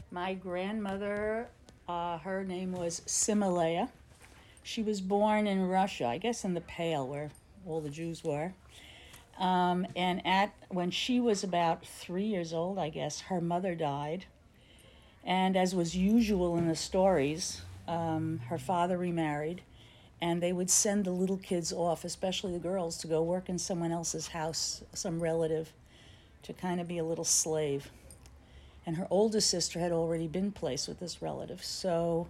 My grandmother, her name was Simalea. She was born in Russia, I guess in the Pale, where all the Jews were. And at when she was about 3 years old, I guess, her mother died. And as was usual in the stories, her father remarried, and they would send the little kids off, especially the girls, to go work in someone else's house, some relative, to kind of be a little slave. And her oldest sister had already been placed with this relative. So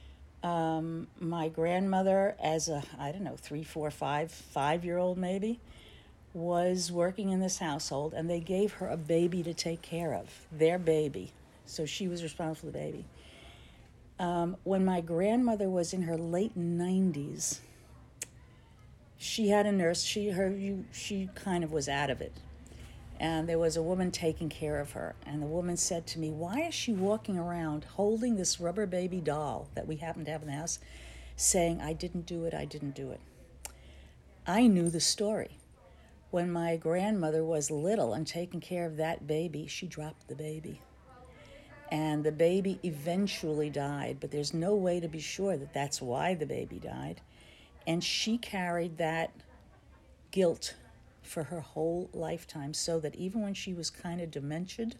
my grandmother, as a, I don't know, 5-year old maybe, was working in this household, and they gave her a baby to take care of, their baby. So she was responsible for the baby. When my grandmother was in her late 90s, she had a nurse. She kind of was out of it. And there was a woman taking care of her. And the woman said to me, "Why is she walking around holding this rubber baby doll that we happen to have in the house, saying, 'I didn't do it, I didn't do it'?" I knew the story. When my grandmother was little and taking care of that baby, she dropped the baby. And the baby eventually died, but there's no way to be sure that that's why the baby died. And she carried that guilt for her whole lifetime, so that even when she was kind of demented,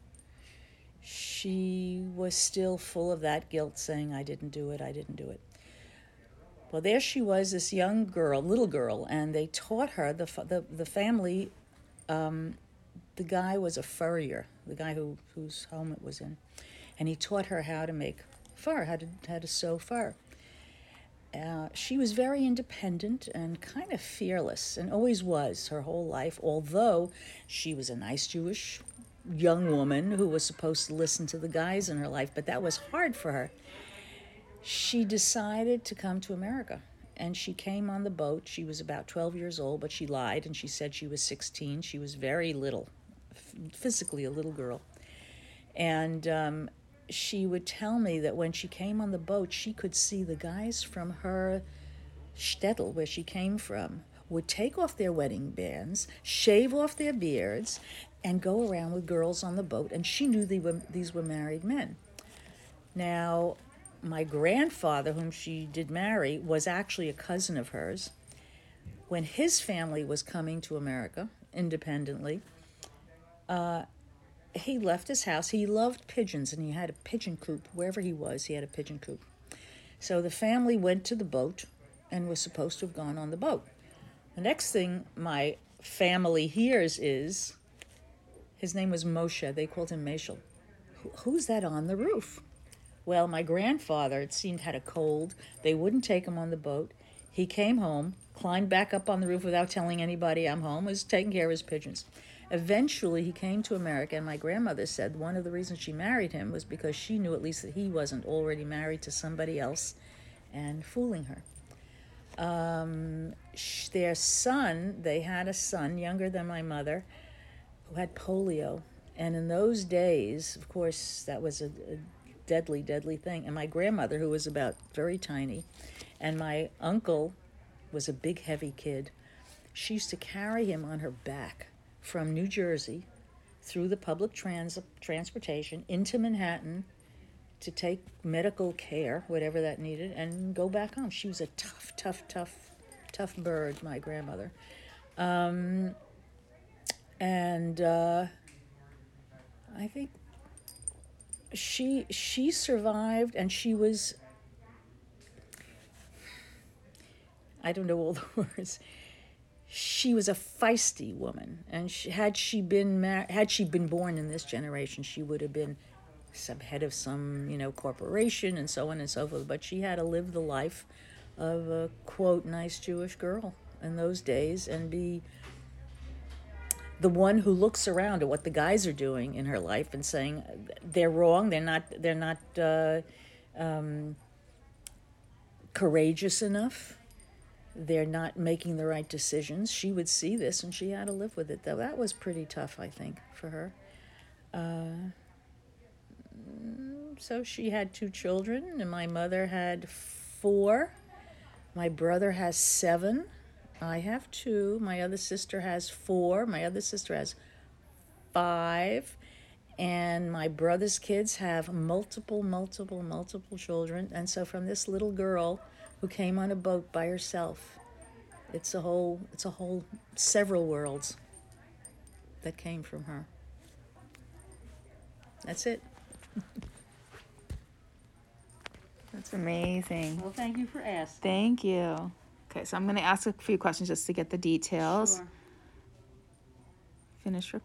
she was still full of that guilt, saying, "I didn't do it, I didn't do it." Well, there she was, this young girl, little girl, and they taught her, the family, the guy was a furrier, the guy whose home it was in, and he taught her how to make fur, how to sew fur. She was very independent and kind of fearless, and always was her whole life, although she was a nice Jewish young woman who was supposed to listen to the guys in her life, but that was hard for her. She decided to come to America, and she came on the boat. She was about 12 years old, but she lied, and she said she was 16. She was very little, physically a little girl. And she would tell me that when she came on the boat, she could see the guys from her shtetl, where she came from, would take off their wedding bands, shave off their beards, and go around with girls on the boat, and she knew these were married men. Now, my grandfather, whom she did marry, was actually a cousin of hers. When his family was coming to America independently, he left his house. He loved pigeons, and he had a pigeon coop. Wherever he was, he had a pigeon coop. So the family went to the boat and was supposed to have gone on the boat. The next thing my family hears is, his name was Moshe. They called him Meshel. Who's that on the roof? Well, my grandfather, it seemed, had a cold. They wouldn't take him on the boat. He came home, climbed back up on the roof without telling anybody I'm home, was taking care of his pigeons. Eventually, he came to America, and my grandmother said one of the reasons she married him was because she knew at least that he wasn't already married to somebody else and fooling her. Their son, they had a son younger than my mother, who had polio. And in those days, of course, that was a deadly, deadly thing. And my grandmother, who was about very tiny, and my uncle was a big, heavy kid, she used to carry him on her back from New Jersey through the public transportation into Manhattan to take medical care, whatever that needed, and go back home. She was a tough, tough, tough, tough bird, my grandmother. And I think she survived, and she was, I don't know all the words. She was a feisty woman, and had she been born in this generation, she would have been some head of some corporation and so on and so forth. But she had to live the life of a quote nice Jewish girl in those days, and be the one who looks around at what the guys are doing in her life and saying they're wrong. They're not courageous enough. They're not making the right decisions. She would see this, and she had to live with it. Though that was pretty tough, I think, for her. So she had 2 children, and my mother had 4. My brother has 7. I have 2. My other sister has 4. My other sister has 5. And my brother's kids have multiple children. And so from this little girl who came on a boat by herself, it's a whole several worlds that came from her. That's it. That's amazing. Well, thank you for asking. Thank you. Okay, so I'm going to ask a few questions just to get the details. Sure. Finish